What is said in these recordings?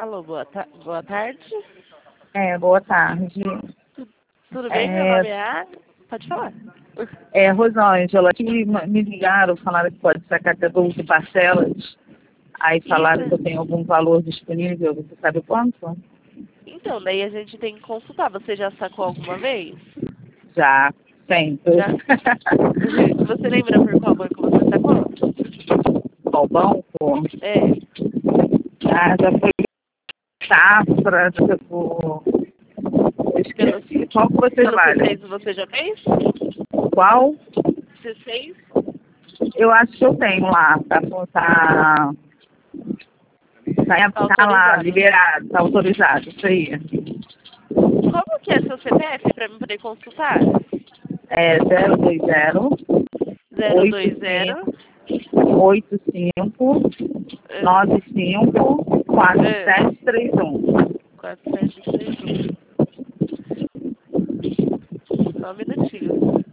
Alô, boa tarde. Boa tarde. Tudo bem? Meu nome é Ágata. Pode falar. Rosângela, que me ligaram, falaram que pode sacar até 12 parcelas. Aí falaram que eu tenho algum valor disponível, você sabe quanto? Então, daí a gente tem que consultar. Você já sacou alguma vez? Já, sempre. Já? Você lembra por qual banco você sacou? Qual banco? Já foi Safra, tipo... Esqueci. Qual que você trabalha? C6 você já fez? Qual? C6? Eu acho que eu tenho lá, tá lá, liberado, tá autorizado, isso aí. Como que é seu CPF para mim poder consultar? 020 020 85 95 4731. 4731. Só um minutinho.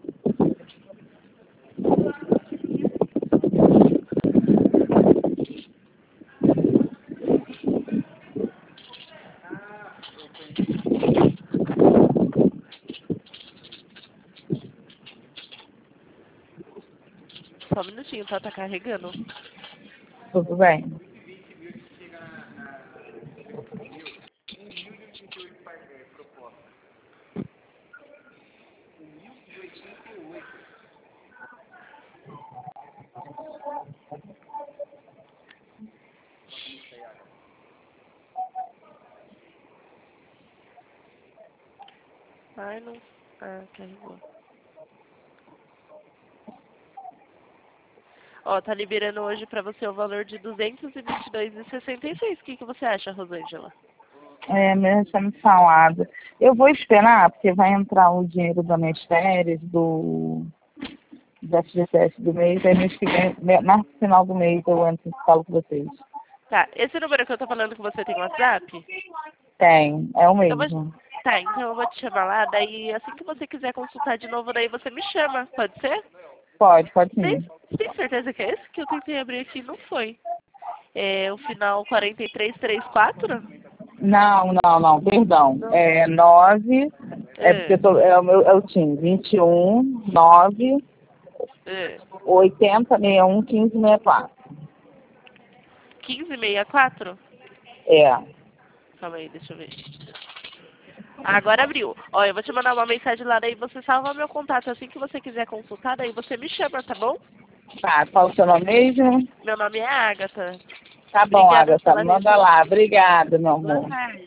Só um minutinho, tá carregando. Tudo bem. Ai, não... Ah, carregou. Ó, tá liberando hoje pra você o valor de R$ 222,66. O que você acha, Rosângela? Mesmo tinha me falado. Eu vou esperar, porque vai entrar o dinheiro das minhas férias, do FGTS do mês, aí mês que vem, no final do mês eu entro e falo com vocês. Tá, esse número que eu tô falando que você tem WhatsApp? Tem, é o mesmo. Tá, então eu vou te chamar lá, daí assim que você quiser consultar de novo, daí você me chama, pode ser? Pode sim. Tem certeza que é esse que eu tentei abrir aqui? Não foi. É o final 4334? Não, perdão. Não. 9, porque é o TIM, 21 9 80 61 15 64. 1564? Calma aí, deixa eu ver. Agora abriu. Ó, eu vou te mandar uma mensagem lá, daí você salva meu contato. Assim que você quiser consultar, daí você me chama, tá bom? Tá, qual o seu nome mesmo? Meu nome é Ágata. Tá bom, Agatha, manda lá. Obrigada, meu amor. Boa tarde.